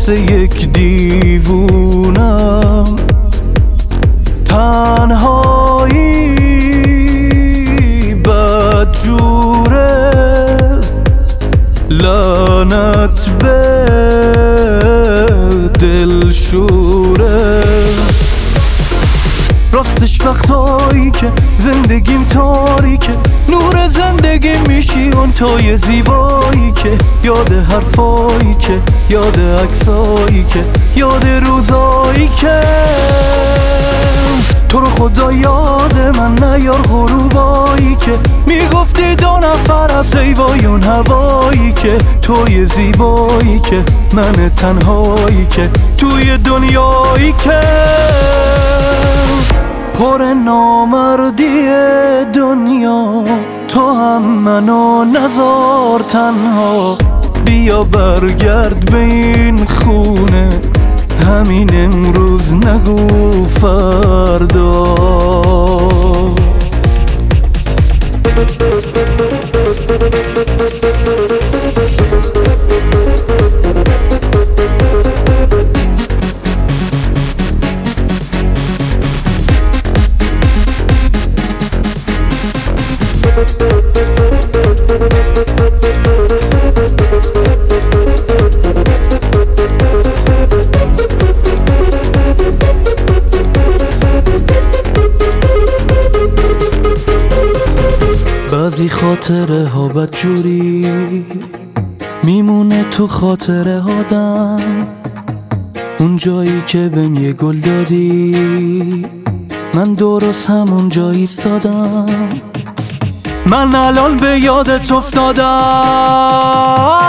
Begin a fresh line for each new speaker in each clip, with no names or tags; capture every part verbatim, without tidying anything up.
واسه یک دیوونم. تنهایی بدجوره، لعنت به دلشوره. راستش وقتایی که زندگیم تاریکه، نور زندگی میشی اون توی زیبایی که یاد حرفایی که یاد عکسایی که یاد روزایی که تو رو خدا یاد من نیار. غروبایی که میگفتی دو نفر از حیوان هوایی که توی زیبایی که من تنهایی که توی دنیایی که پر نامردی دنیا. تو هم منو نذار تنها، بیا برگرد به این خونه، همین امروز نگو فردا. بعضی خاطره ها بدجوری میمونه تو خاطره آدم. اون جایی که بهم یه گل دادی، من درست همون جایی ایستادم. من الان به یادت افتادم،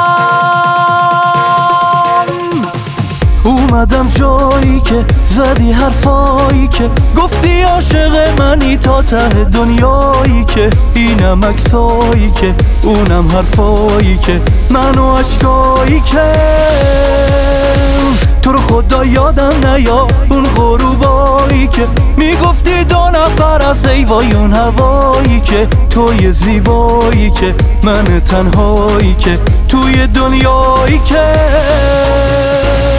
اومدم جایی که زدی حرفایی که گفتی عاشق منی تا ته دنیایی که اینم عکسایی که اونم حرفایی که منو عشقایی که تو رو خدا یادم نیا. اون غروبایی که میگفتی دو نفر از حیوان هوایی که توی زیبایی که من تنهایی که توی دنیایی که